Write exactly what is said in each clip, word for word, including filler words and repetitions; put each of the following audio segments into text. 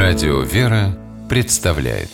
Радио «Вера» представляет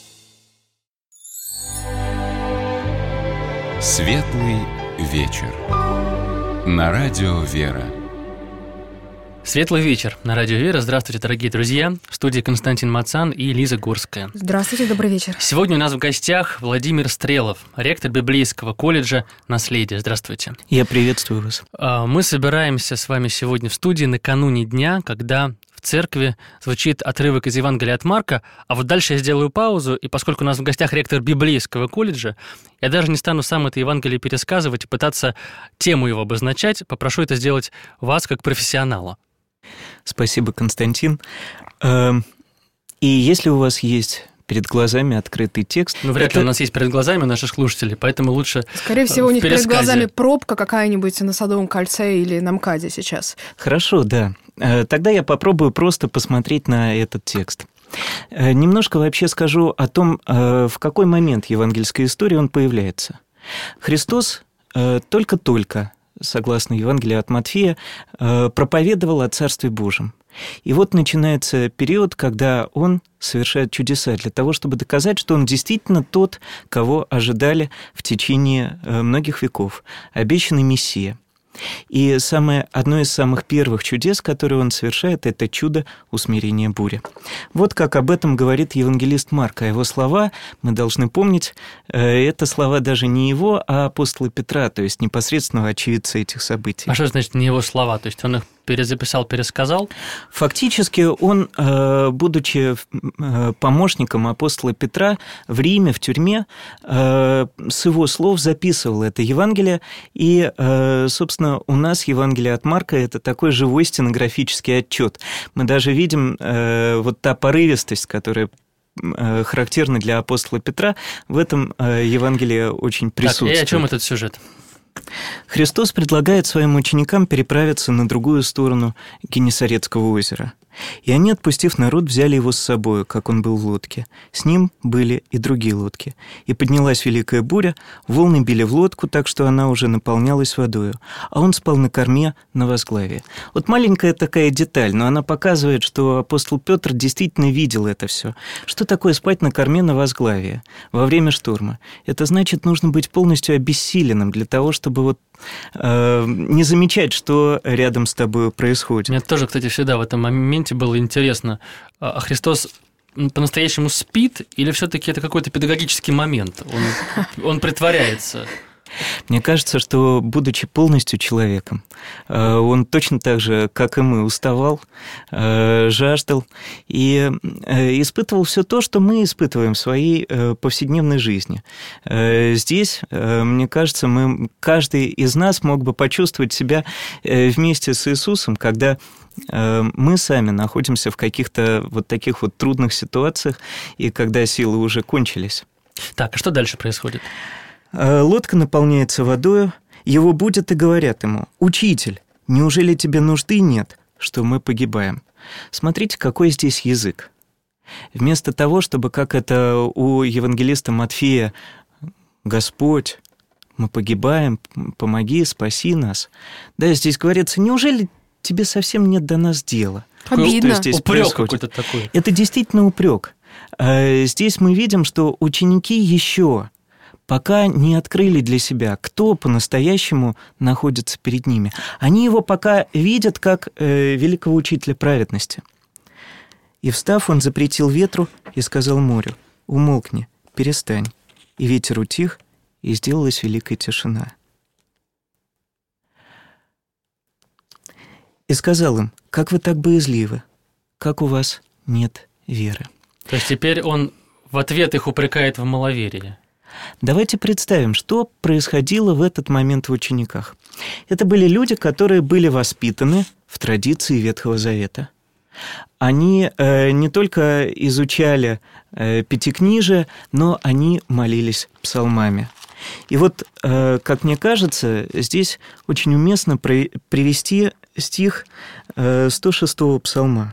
Светлый вечер на Радио «Вера». Светлый вечер на Радио «Вера». Здравствуйте, дорогие друзья. В студии Константин Мацан и Лиза Горская. Здравствуйте, добрый вечер. Сегодня у нас в гостях Владимир Стрелов, ректор Библейского колледжа «Наследие». Здравствуйте. Я приветствую вас. Мы собираемся с вами сегодня в студии накануне дня, когда в церкви звучит отрывок из Евангелия от Марка, а вот дальше я сделаю паузу, и поскольку у нас в гостях ректор Библейского колледжа, я даже не стану сам это Евангелие пересказывать и пытаться тему его обозначать, попрошу это сделать вас как профессионала. Спасибо, Константин. И если у вас есть перед глазами открытый текст... Ну, вряд это... ли у нас есть перед глазами наших слушателей, поэтому лучше Скорее всего, у них перед глазами пробка какая-нибудь на Садовом кольце или на МКАДе сейчас. Хорошо, да. Тогда я попробую просто посмотреть на этот текст. Немножко вообще скажу о том, в какой момент евангельской истории он появляется. Христос только-только, согласно Евангелию от Матфея, проповедовал о Царстве Божьем. И вот начинается период, когда он совершает чудеса для того, чтобы доказать, что он действительно тот, кого ожидали в течение многих веков, обещанный Мессия. И самое, одно из самых первых чудес, которые он совершает, это чудо усмирения бури. Вот как об этом говорит евангелист Марк. А его слова, мы должны помнить, это слова даже не его, а апостола Петра, то есть непосредственного очевидца этих событий. А что значит не его слова? То есть он их перезаписал, пересказал? Фактически он, будучи помощником апостола Петра в Риме, в тюрьме, с его слов записывал это Евангелие. И, собственно, у нас Евангелие от Марка – это такой живой стенографический отчет. Мы даже видим вот та порывистость, которая характерна для апостола Петра, в этом Евангелии очень присутствует. Так, и о чем этот сюжет? Христос предлагает своим ученикам переправиться на другую сторону Генесарецкого озера. И они, отпустив народ, взяли его с собой, как он был в лодке. С ним были и другие лодки. И поднялась великая буря, волны били в лодку, так что она уже наполнялась водою, а он спал на корме на возглавии. Вот маленькая такая деталь, но она показывает, что апостол Петр действительно видел это все. Что такое спать на корме на возглавии во время шторма? Это значит, нужно быть полностью обессиленным для того, чтобы вот э, не замечать, что рядом с тобой происходит. Мне тоже, кстати, всегда в этом моменте было интересно, а Христос по-настоящему спит или все-таки это какой-то педагогический момент? Он, он притворяется? Мне кажется, что, будучи полностью человеком, он точно так же, как и мы, уставал, жаждал и испытывал все то, что мы испытываем в своей повседневной жизни. Здесь, мне кажется, мы, каждый из нас мог бы почувствовать себя вместе с Иисусом, когда мы сами находимся в каких-то вот таких вот трудных ситуациях, и когда силы уже кончились. Так, а что дальше происходит? Лодка наполняется водою, его будят и говорят ему: «Учитель, неужели тебе нужды нет, что мы погибаем?» Смотрите, какой здесь язык. Вместо того, чтобы, как это у евангелиста Матфея, «Господь, мы погибаем, помоги, спаси нас», да, здесь говорится: «Неужели тебе совсем нет до нас дела?» Обидно. Что здесь упрек происходит? Какой-то такой. Это действительно упрек. Здесь мы видим, что ученики еще пока не открыли для себя, кто по-настоящему находится перед ними. Они его пока видят как э, великого учителя праведности. «И встав, он запретил ветру и сказал морю: умолкни, перестань. И ветер утих, и сделалась великая тишина. И сказал им: как вы так боязливы, как у вас нет веры». То есть теперь он в ответ их упрекает в маловерии. Давайте представим, что происходило в этот момент в учениках. Это были люди, которые были воспитаны в традиции Ветхого Завета. Они э, не только изучали э, Пятикнижие, но они молились псалмами. И вот, э, как мне кажется, здесь очень уместно при, привести стих э, сто шестого псалма.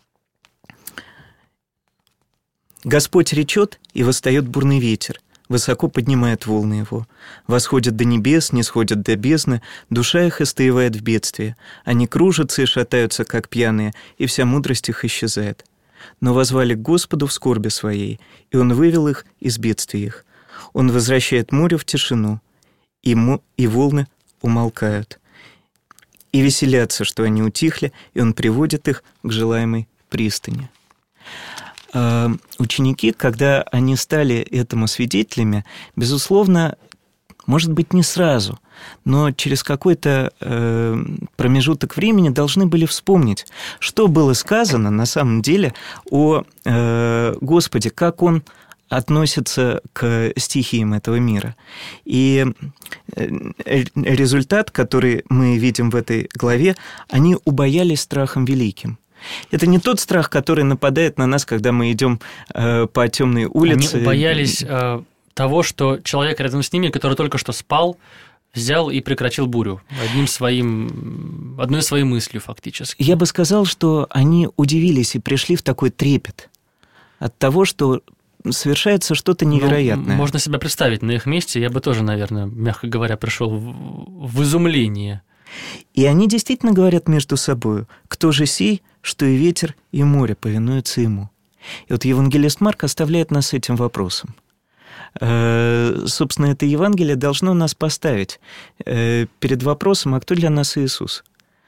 «Господь речет, и восстает бурный ветер, высоко поднимает волны его. Восходят до небес, нисходят до бездны, душа их истаивает в бедствии. Они кружатся и шатаются, как пьяные, и вся мудрость их исчезает. но воззвали к Господу в скорби своей, и Он вывел их из бедствий их. Он возвращает море в тишину, и, мо... и волны умолкают. И веселятся, что они утихли, и Он приводит их к желаемой пристани». А ученики, когда они стали этому свидетелями, безусловно, может быть, не сразу, но через какой-то э, промежуток времени должны были вспомнить, что было сказано на самом деле о э, Господе, как Он относится к стихиям этого мира. И результат, который мы видим в этой главе, они убоялись страхом великим. Это не тот страх, который нападает на нас, когда мы идем э, по темной улице. Они убоялись э, того, что человек рядом с ними, который только что спал, взял и прекратил бурю одним своим, одной своей мыслью фактически. Я бы сказал, что они удивились и пришли в такой трепет от того, что совершается что-то невероятное. Ну, можно себя представить на их месте. Я бы тоже, наверное, мягко говоря, пришел в, в изумление. И они действительно говорят между собой: «Кто же сей, что и ветер, и море повинуются ему?» И вот евангелист Марк оставляет нас с этим вопросом. Собственно, это Евангелие должно нас поставить перед вопросом: а кто для нас Иисус?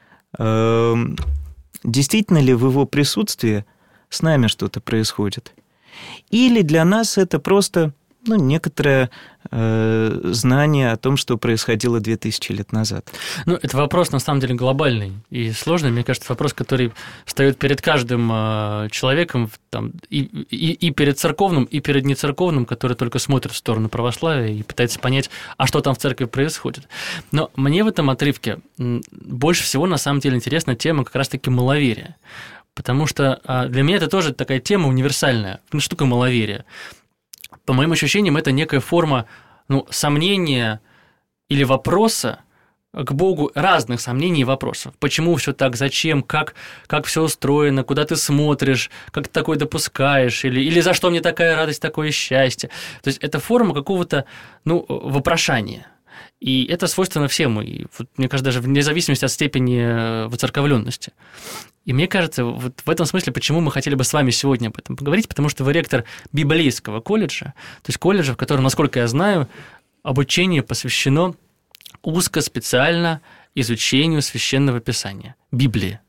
Действительно ли в Его присутствии с нами что-то происходит? Или для нас это просто ну, некоторое э, знание о том, что происходило две тысячи лет назад? Ну, это вопрос, на самом деле, глобальный и сложный. Мне кажется, вопрос, который встает перед каждым э, человеком там, и, и, и перед церковным, и перед нецерковным, который только смотрит в сторону православия и пытается понять, а что там в церкви происходит. Но мне в этом отрывке больше всего, на самом деле, интересна тема как раз-таки маловерия. Потому что для меня это тоже такая тема универсальная. Ну, что такое маловерие? По моим ощущениям, это некая форма ну, сомнения или вопроса к Богу, разных сомнений и вопросов. Почему все так, зачем, как, как все устроено, куда ты смотришь, как ты такое допускаешь, или, или за что мне такая радость, такое счастье. То есть это форма какого-то ну, вопрошания. И это свойственно всем, и, вот, мне кажется, даже вне зависимости от степени воцерковленности. И мне кажется, вот в этом смысле, почему мы хотели бы с вами сегодня об этом поговорить, потому что вы ректор библейского колледжа, то есть колледжа, в котором, насколько я знаю, обучение посвящено узко, специально изучению Священного Писания, Библии.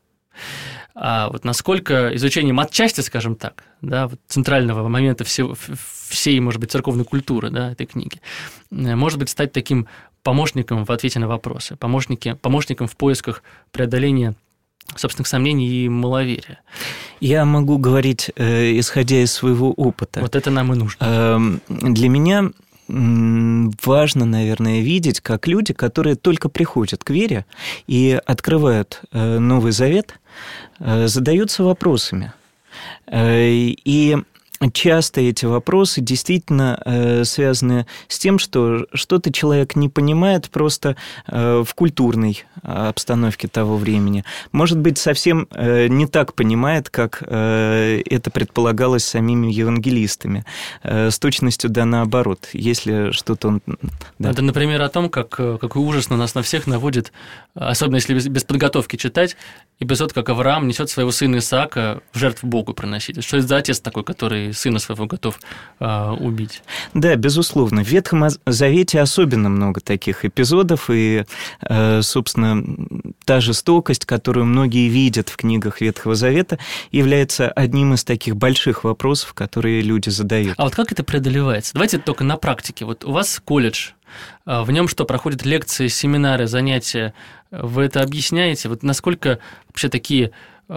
А вот насколько изучение матчасти, скажем так, да, вот центрального момента всего, всей, может быть, церковной культуры да, этой книги, может быть, стать таким помощником в ответе на вопросы, помощники, помощником в поисках преодоления собственных сомнений и маловерия. Я могу говорить, э, исходя из своего опыта. Вот это нам и нужно. Э, для меня важно, наверное, видеть, как люди, которые только приходят к вере и открывают э, Новый Завет, э, задаются вопросами. Э, и часто эти вопросы действительно э, связаны с тем, что что-то человек не понимает просто э, в культурной обстановке того времени. Может быть, совсем э, не так понимает, как э, это предполагалось самими евангелистами. Э, с точностью да наоборот, если что-то он... Да. Это, например, о том, как, какой ужас на нас на всех наводит, особенно если без, без подготовки читать, эпизод, как Авраам несет своего сына Исаака в жертву Богу приносить. Что это за отец такой, который сына своего готов а, убить? Да, безусловно. В Ветхом Завете особенно много таких эпизодов, и, собственно, та жестокость, которую многие видят в книгах Ветхого Завета, является одним из таких больших вопросов, которые люди задают. А вот как это преодолевается? Давайте только на практике. Вот у вас колледж, в нем что, проходят лекции, семинары, занятия? Вы это объясняете? Вот насколько вообще такие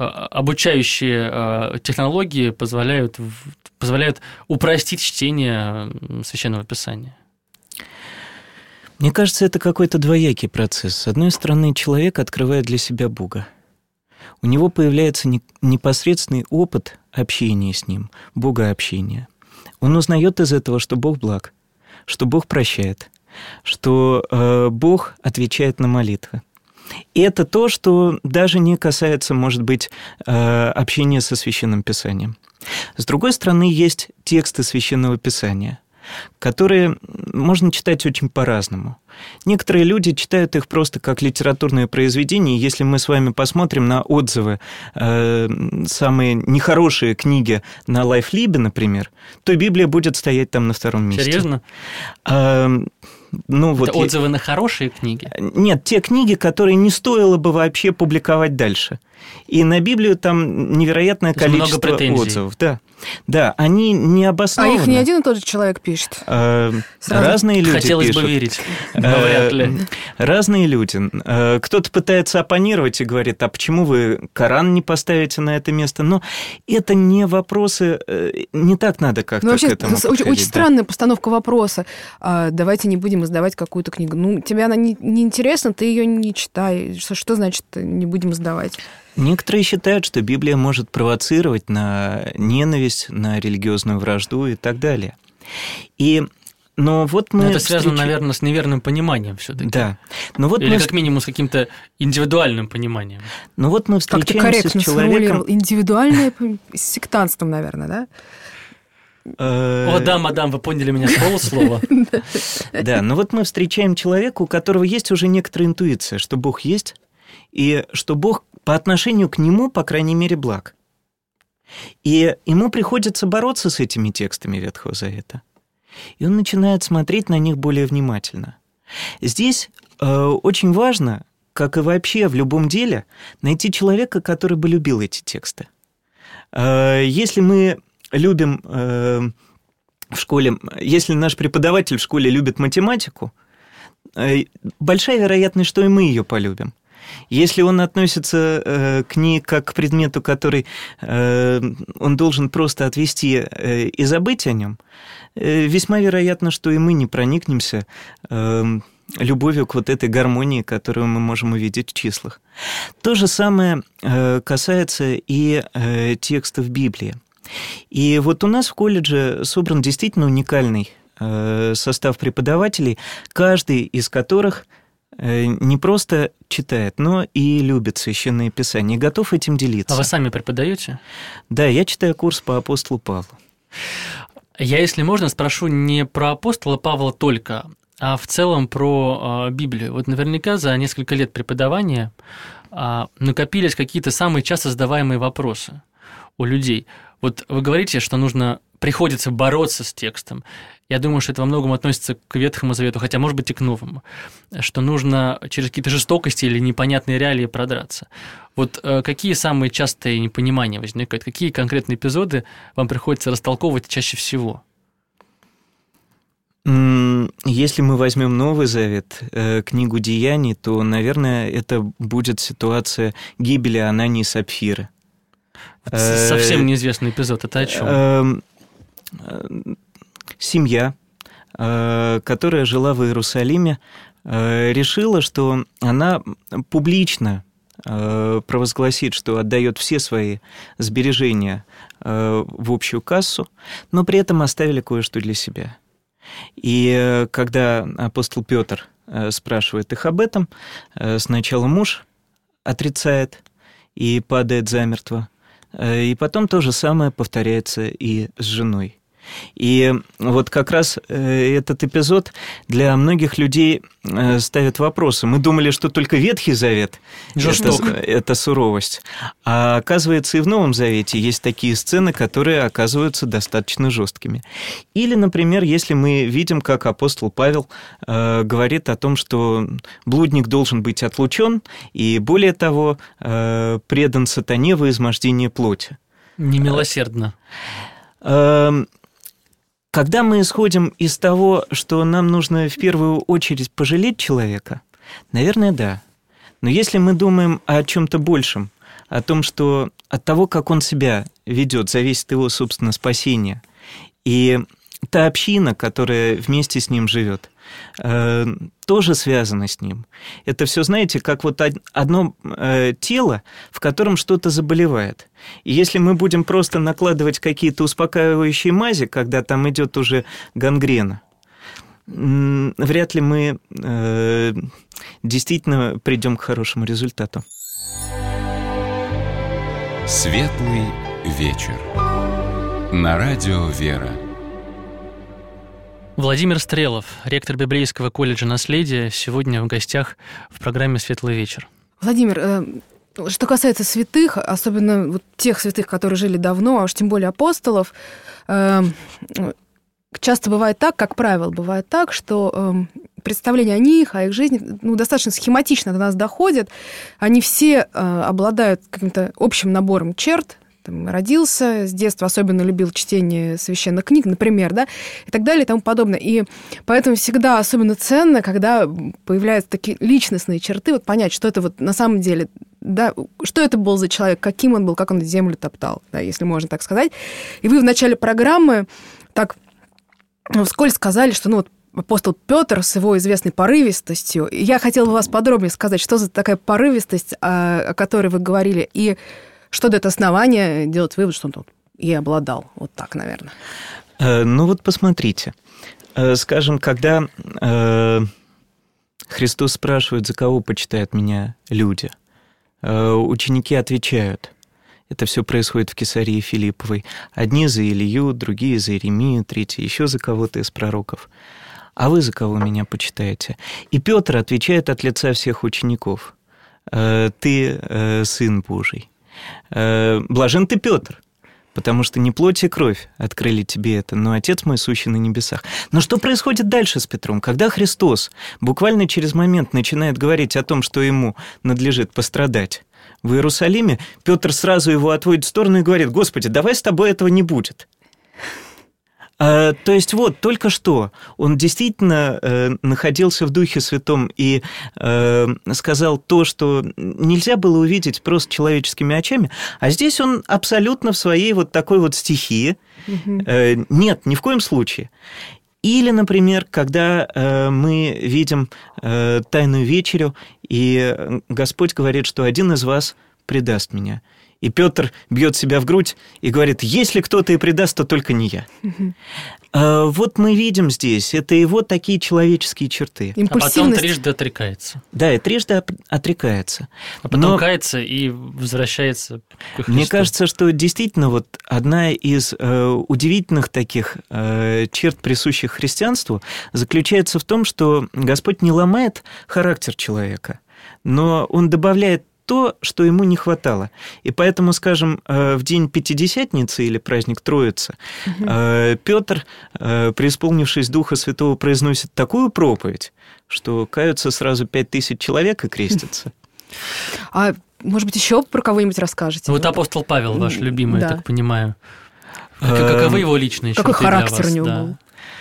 обучающие технологии позволяют, позволяют упростить чтение Священного Писания? Мне кажется, это какой-то двоякий процесс. С одной стороны, человек открывает для себя Бога. У него появляется непосредственный опыт общения с Ним, богообщения. Он узнает из этого, что Бог благ, что Бог прощает, что э, Бог отвечает на молитвы. И это то, что даже не касается, может быть, э, общения со Священным Писанием. С другой стороны, есть тексты Священного Писания, которые можно читать очень по-разному. Некоторые люди читают их просто как литературное произведение. Если мы с вами посмотрим на отзывы, э, самые нехорошие книги на Лайфлибе, например, то Библия будет стоять там на втором месте. Серьезно? Э, ну, вот Это я... отзывы на хорошие книги? Нет, те книги, которые не стоило бы вообще публиковать дальше. И на Библию там невероятное количество отзывов. Да. Да, они не обоснованы. А их не один и тот же человек пишет? Э, разные люди Хотелось пишут. бы верить, но вряд ли. Разные люди. Кто-то пытается оппонировать и говорит, а почему вы Коран не поставите на это место? Но это не вопросы, не так надо как-то ну, вообще, к этому подходить. Очень, очень странная постановка вопроса. Давайте не будем издавать какую-то книгу. Ну, тебе она не, не интересна, ты ее не читай. Что, что значит не будем издавать? Некоторые считают, что Библия может провоцировать на ненависть, на религиозную вражду и так далее. И, но вот мы но это связано, встреч... наверное, с неверным пониманием все-таки. Да. Но вот Или мы... как минимум с каким-то индивидуальным пониманием. Но вот мы встречаемся как-то корректно с человеком... Индивидуальное с сектантством, наверное, да? О, да, мадам, вы поняли меня с полуслова. Да, но вот мы встречаем человека, у которого есть уже некоторая интуиция, что Бог есть, и что Бог по отношению к нему, по крайней мере, благ. И ему приходится бороться с этими текстами Ветхого Завета. И он начинает смотреть на них более внимательно. Здесь э, очень важно, как и вообще в любом деле, найти человека, который бы любил эти тексты. Э, если мы любим э, в школе, если наш преподаватель в школе любит математику, э, большая вероятность, что и мы ее полюбим. Если он относится э, к ней как к предмету, который э, он должен просто отвести э, и забыть о нем, э, весьма вероятно, что и мы не проникнемся э, любовью к вот этой гармонии, которую мы можем увидеть в числах. То же самое э, касается и э, текстов Библии. И вот у нас в колледже собран действительно уникальный э, состав преподавателей, каждый из которых не просто читает, но и любит Священное Писание, и готов этим делиться. А вы сами преподаете? Да, я читаю курс по апостолу Павлу. Я, если можно, спрошу не про апостола Павла только, а в целом про Библию. Вот наверняка за несколько лет преподавания накопились какие-то самые часто задаваемые вопросы у людей. Вот вы говорите, что нужно, приходится бороться с текстом. Я думаю, что это во многом относится к Ветхому Завету, хотя, может быть, и к Новому, что нужно через какие-то жестокости или непонятные реалии продраться. Вот какие самые частые непонимания возникают? Какие конкретные эпизоды вам приходится растолковывать чаще всего? Если мы возьмем Новый Завет, книгу Деяний, то, наверное, это будет ситуация гибели Анании и Сапфиры. Совсем неизвестный эпизод. Это о чем? Семья, которая жила в Иерусалиме, решила, что она публично провозгласит, что отдает все свои сбережения в общую кассу, но при этом оставили кое-что для себя. И когда апостол Петр спрашивает их об этом, сначала муж отрицает и падает замертво, и потом то же самое повторяется и с женой. И вот как раз этот эпизод для многих людей ставит вопросы. Мы думали, что только Ветхий Завет это, это суровость. А оказывается, и в Новом Завете есть такие сцены, которые оказываются достаточно жесткими. Или, например, если мы видим, как апостол Павел э, говорит о том, что блудник должен быть отлучен, и более того, э, предан сатане во измождение плоти. Немилосердно. Э, Когда мы исходим из того, что нам нужно в первую очередь пожалеть человека, наверное, да. Но если мы думаем о чем-то большем, о том, что от того, как он себя ведет, зависит его, собственно, спасение, и та община, которая вместе с ним живет, тоже связана с ним. Это все, знаете, как вот одно тело, в котором что-то заболевает. И если мы будем просто накладывать какие-то успокаивающие мази, когда там идет уже гангрена, вряд ли мы действительно придем к хорошему результату. Светлый вечер. На радио «Вера». Владимир Стрелов, ректор Библейского колледжа «Наследие», сегодня в гостях в программе «Светлый вечер». Владимир, что касается святых, особенно вот тех святых, которые жили давно, а уж тем более апостолов, часто бывает так, как правило, бывает так, что представление о них, о их жизни, ну, достаточно схематично до нас доходит. Они все обладают каким-то общим набором черт. Там, родился, с детства особенно любил чтение священных книг, например, да, и так далее и тому подобное. И поэтому всегда особенно ценно, когда появляются такие личностные черты, вот понять, что это вот на самом деле, да, что это был за человек, каким он был, как он землю топтал, да, если можно так сказать. И вы в начале программы так вскользь сказали, что, ну, вот, апостол Петр с его известной порывистостью. Я хотела бы вас подробнее сказать, что за такая порывистость, о которой вы говорили, и что дает основание делать вывод, что он тут и обладал. Вот так, наверное. Ну вот посмотрите. Скажем, когда Христос спрашивает, за кого почитают меня люди, ученики отвечают. Это все происходит в Кесарии Филипповой. Одни за Илью, другие за Иеремию, третьи еще за кого-то из пророков. А вы за кого меня почитаете? И Петр отвечает от лица всех учеников. Ты Сын Божий. Блажен ты, Петр, потому что не плоть и кровь открыли тебе это, но Отец мой, сущий на небесах. Но что происходит дальше с Петром? Когда Христос буквально через момент начинает говорить о том, что ему надлежит пострадать в Иерусалиме, Петр сразу его отводит в сторону и говорит: «Господи, давай с тобой этого не будет». А, то есть вот, только что он действительно э, находился в Духе Святом и э, сказал то, что нельзя было увидеть просто человеческими очами, а здесь он абсолютно в своей вот такой вот стихии. Mm-hmm. Э, нет, ни в коем случае. Или, например, когда э, мы видим э, Тайную вечерю, и Господь говорит, что один из вас предаст меня. И Петр бьет себя в грудь и говорит: если кто-то и предаст, то только не я. Угу. А, вот мы видим здесь, это его такие человеческие черты. А потом трижды отрекается. Да, и трижды отрекается. А потом Но... кается и возвращается к Христу. Мне кажется, что действительно вот одна из э, удивительных таких э, черт, присущих христианству, заключается в том, что Господь не ломает характер человека, но Он добавляет то, что ему не хватало. И поэтому, скажем, в день Пятидесятницы или праздник Троицы, угу. Петр, преисполнившись Духа Святого, произносит такую проповедь, что каются сразу пять тысяч человек и крестятся. А может быть, еще про кого-нибудь расскажете? Вот апостол Павел, ваш любимый, да. Я так понимаю. Каковы его личные черты? Какой характер у него был?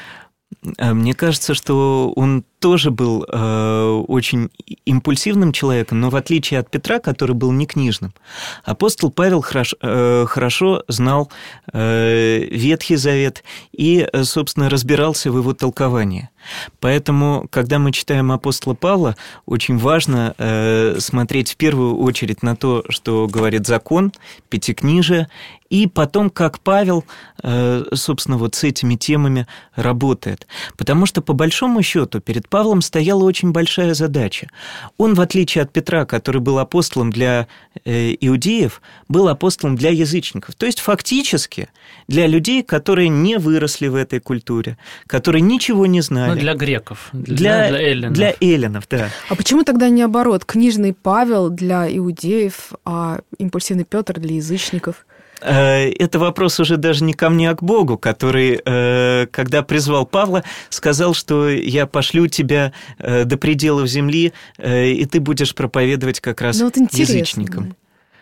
Мне кажется, что он тоже был э, очень импульсивным человеком, но в отличие от Петра, который был не книжным, апостол Павел хорошо, э, хорошо знал э, Ветхий Завет и, собственно, разбирался в его толковании. Поэтому, когда мы читаем апостола Павла, очень важно э, смотреть в первую очередь на то, что говорит закон, пятикнижие, и потом, как Павел, э, собственно, вот с этими темами работает. Потому что, по большому счету, перед Павлом стояла очень большая задача. Он, в отличие от Петра, который был апостолом для э, иудеев, был апостолом для язычников. То есть, фактически, для людей, которые не выросли в этой культуре, которые ничего не знали. Ну, для греков, для, для эллинов. Для эллинов, да. А почему тогда не наоборот? Книжный Павел для иудеев, а импульсивный Петр для язычников? Это вопрос уже даже не ко мне, а к Богу, который, когда призвал Павла, сказал, что я пошлю тебя до пределов земли, и ты будешь проповедовать как раз вот язычникам.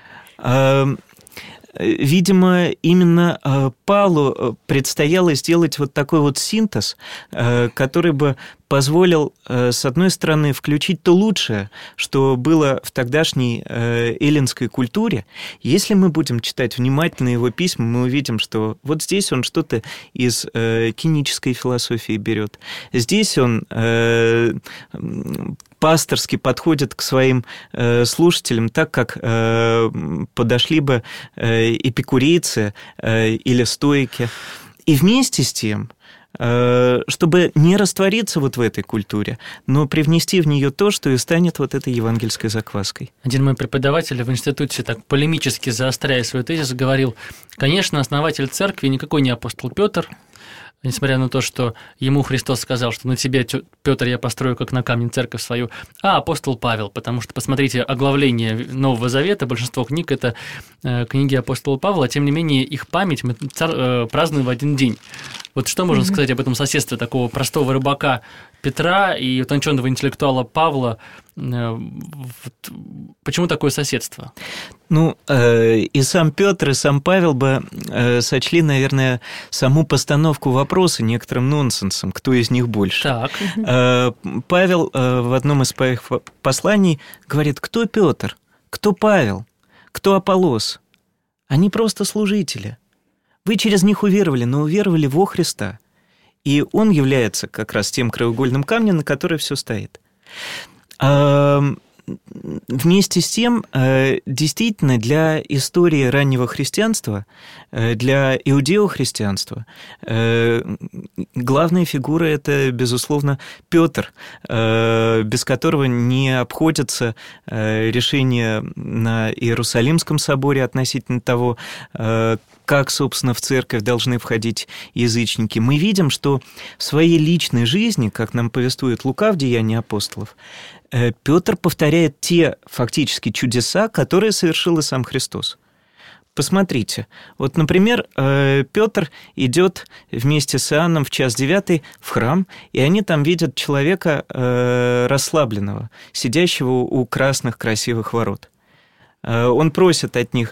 Видимо, именно Павлу предстояло сделать вот такой вот синтез, который бы позволил, с одной стороны, включить то лучшее, что было в тогдашней эллинской культуре. Если мы будем читать внимательно его письма, мы увидим, что вот здесь он что-то из кинической философии берет. Здесь он пасторски подходит к своим э, слушателям так, как э, подошли бы э, эпикурейцы э, или стоики. И вместе с тем, э, чтобы не раствориться вот в этой культуре, но привнести в нее то, что и станет вот этой евангельской закваской. Один мой преподаватель в институте, так полемически заостряя свой тезис, говорил: конечно, основатель церкви никакой не апостол Петр, несмотря на то, что ему Христос сказал, что на тебе, Петр, я построю как на камне церковь свою, а апостол Павел, потому что, посмотрите, оглавление Нового Завета, большинство книг – это книги апостола Павла, тем не менее их память мы празднуем в один день. Вот что можно mm-hmm. сказать об этом соседстве такого простого рыбака Петра и утонченного интеллектуала Павла? Почему такое соседство? Ну, э, и сам Петр, и сам Павел бы э, сочли, наверное, саму постановку вопроса некоторым нонсенсом, кто из них больше. Так. Э, Павел э, в одном из своих посланий говорит, кто Петр, кто Павел, кто Аполлос? Они просто служители. Вы через них уверовали, но уверовали во Христа. И он является как раз тем краеугольным камнем, на который все стоит. Вместе с тем, действительно, для истории раннего христианства, для иудеохристианства, главная фигура – это, безусловно, Петр, без которого не обходится решение на Иерусалимском соборе относительно того, как, собственно, в церковь должны входить язычники. Мы видим, что в своей личной жизни, как нам повествует Лука в Деянии апостолов, Петр повторяет те фактически чудеса, которые совершил и сам Христос. Посмотрите, вот, например, Петр идет вместе с Иоанном в час девятый в храм, и они там видят человека расслабленного, сидящего у красных красивых ворот. Он просит от них,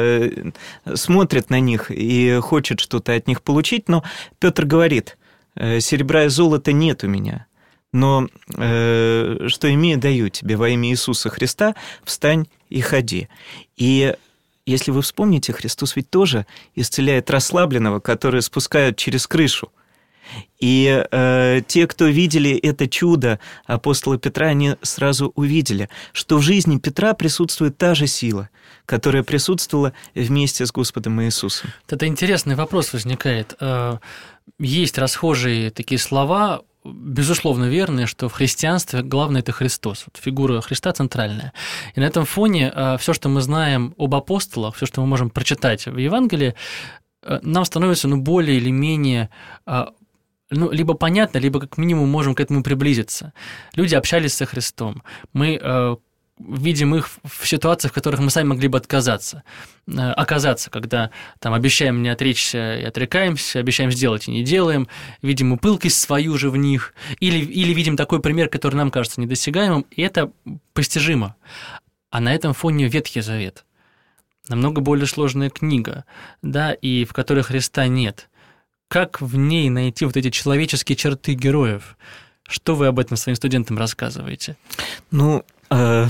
смотрит на них и хочет что-то от них получить, но Петр говорит, серебра и золота нет у меня, но э, что имею, даю тебе во имя Иисуса Христа, встань и ходи. И если вы вспомните, Христос ведь тоже исцеляет расслабленного, которые спускают через крышу. И э, те, кто видели это чудо апостола Петра, они сразу увидели, что в жизни Петра присутствует та же сила, которая присутствовала вместе с Господом Иисусом. Это интересный вопрос возникает. Есть расхожие такие слова, безусловно, верные, что в христианстве главное – это Христос. Вот фигура Христа центральная. И на этом фоне все, что мы знаем об апостолах, все, что мы можем прочитать в Евангелии, нам становится ну, более или менее ну, либо понятно, либо как минимум можем к этому приблизиться. Люди общались со Христом. Мы видим их в ситуациях, в которых мы сами могли бы отказаться, оказаться, когда там обещаем не отречься и отрекаемся, обещаем сделать и не делаем, видим и пылкость свою же в них, или, или видим такой пример, который нам кажется недосягаемым, и это постижимо. А на этом фоне Ветхий Завет. Намного более сложная книга, да, и в которой Христа нет. Как в ней найти вот эти человеческие черты героев? Что вы об этом своим студентам рассказываете? Ну, э,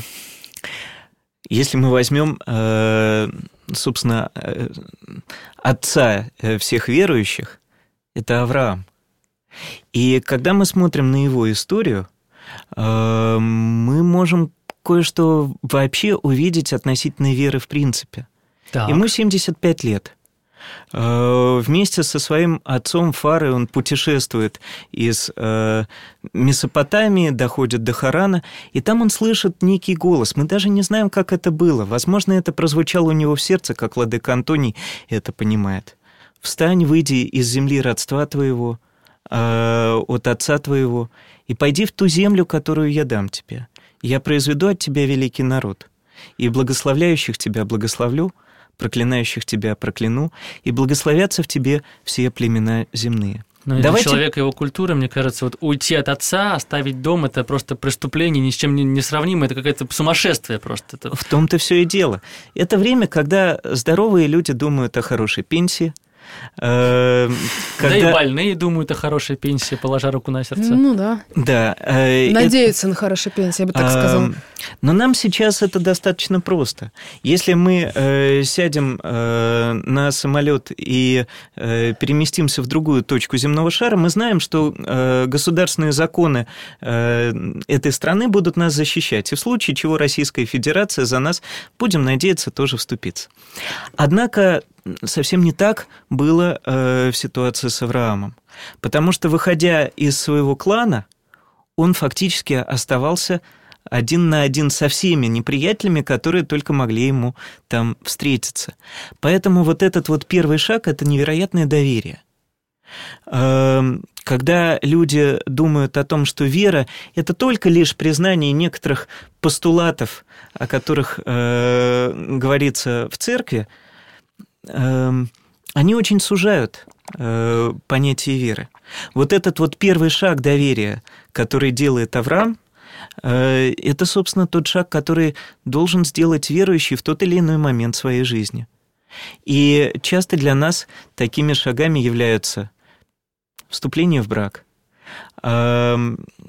если мы возьмем, э, собственно, э, отца всех верующих, это Авраам. И когда мы смотрим на его историю, э, мы можем кое-что вообще увидеть относительно веры в принципе. Так. Ему семьдесят пять лет. Вместе со своим отцом Фарой он путешествует из Месопотамии, доходит до Харана, и там он слышит некий голос. Мы даже не знаем, как это было. Возможно, это прозвучало у него в сердце, как владыка Антоний это понимает. «Встань, выйди из земли родства твоего, от отца твоего, и пойди в ту землю, которую я дам тебе. Я произведу от тебя великий народ, и благословляющих тебя благословлю, проклинающих тебя прокляну, и благословятся в тебе все племена земные». Но Давайте... для человека его культуры, мне кажется, вот уйти от отца, оставить дом – это просто преступление, ни с чем не сравнимое, это какое-то сумасшествие просто. В том-то все и дело. Это время, когда здоровые люди думают о хорошей пенсии, Когда... Да и больные думают о хорошей пенсии, положа руку на сердце. Ну да. Да. Надеются это... на хорошую пенсию, я бы так сказала. Но нам сейчас это достаточно просто. Если мы э, сядем э, на самолет и э, переместимся в другую точку земного шара, мы знаем, что э, государственные законы э, этой страны будут нас защищать. И в случае чего Российская Федерация за нас, будем надеяться, тоже вступится. Однако совсем не так было э, в ситуации с Авраамом. Потому что, выходя из своего клана, он фактически оставался один на один со всеми неприятелями, которые только могли ему там встретиться. Поэтому вот этот вот первый шаг – это невероятное доверие. Когда люди думают о том, что вера – это только лишь признание некоторых постулатов, о которых э, говорится в церкви, э, они очень сужают э, понятие веры. Вот этот вот первый шаг доверия, который делает Авраам, э, это, собственно, тот шаг, который должен сделать верующий в тот или иной момент своей жизни. И часто для нас такими шагами являются вступление в брак. Когда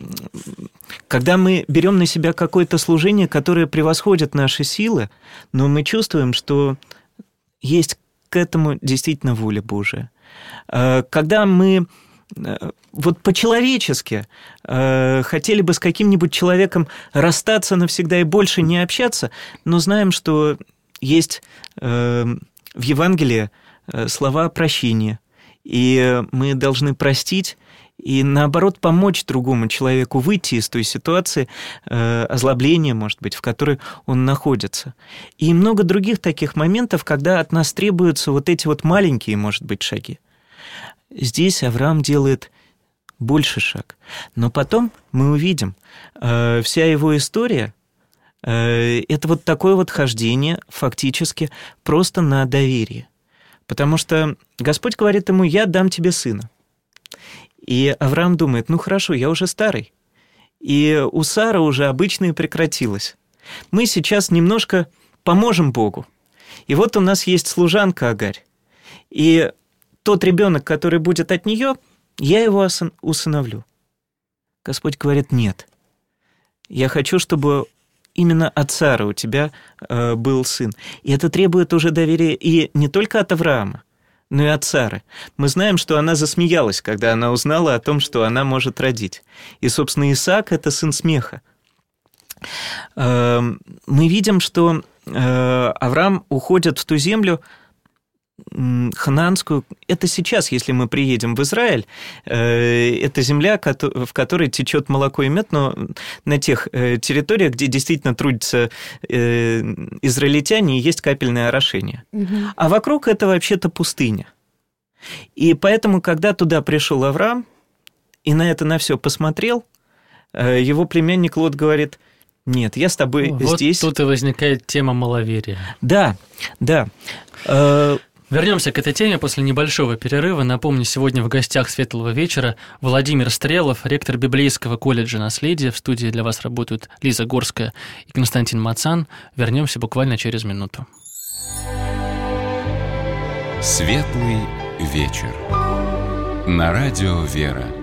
мы берем на себя какое-то служение, которое превосходит наши силы, но мы чувствуем, что есть к этому действительно воля Божия. Когда мы вот по-человечески хотели бы с каким-нибудь человеком расстаться навсегда и больше не общаться, но знаем, что есть в Евангелии слова прощения, и мы должны простить и, наоборот, помочь другому человеку выйти из той ситуации э, озлобления, может быть, в которой он находится. И много других таких моментов, когда от нас требуются вот эти вот маленькие, может быть, шаги. Здесь Авраам делает больший шаг. Но потом мы увидим, э, вся его история э, – это вот такое вот хождение фактически просто на доверие. Потому что Господь говорит ему: «Я дам тебе сына». И Авраам думает: ну хорошо, я уже старый, и у Сары уже обычное прекратилось. Мы сейчас немножко поможем Богу. И вот у нас есть служанка Агарь, и тот ребенок, который будет от нее, я его усыновлю. Господь говорит: нет, я хочу, чтобы именно от Сары у тебя э, был сын. И это требует уже доверия и не только от Авраама, но и от Сары. Мы знаем, что она засмеялась, когда она узнала о том, что она может родить. И, собственно, Исаак – это сын смеха. Э, мы видим, что э, Авраам уходит в ту землю ханаанскую. Это сейчас, если мы приедем в Израиль, это земля, в которой течет молоко и мед, но на тех территориях, где действительно трудятся израильтяне, есть капельное орошение. Угу. А вокруг это вообще-то пустыня. И поэтому, когда туда пришел Авраам и на это на все посмотрел, его племянник Лот говорит: нет, я с тобой вот здесь. Тут и возникает тема маловерия. Да, да. Вернемся к этой теме после небольшого перерыва. Напомню, сегодня в гостях «Светлого вечера» Владимир Стрелов, ректор Библейского колледжа «Наследие». В студии для вас работают Лиза Горская и Константин Мацан. Вернемся буквально через минуту. «Светлый вечер» на радио «Вера».